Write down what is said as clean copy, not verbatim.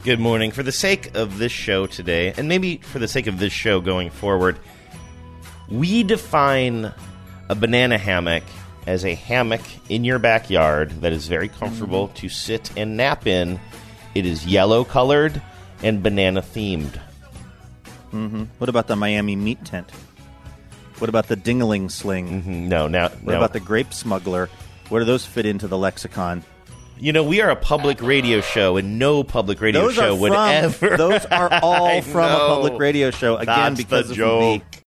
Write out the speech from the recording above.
Good morning. For the sake of this show today, and maybe for the sake of this show going forward, we define a banana hammock as a hammock in your backyard that is very comfortable to sit and nap in. It is yellow-colored and banana-themed. What about the Miami meat tent? What about the dingling sling? No. What about the grape smuggler? Where do those fit into the lexicon? You know, we are a public radio show, and no public radio show would ever... Those are all from a know. public radio show. Again, That's because the of joke. the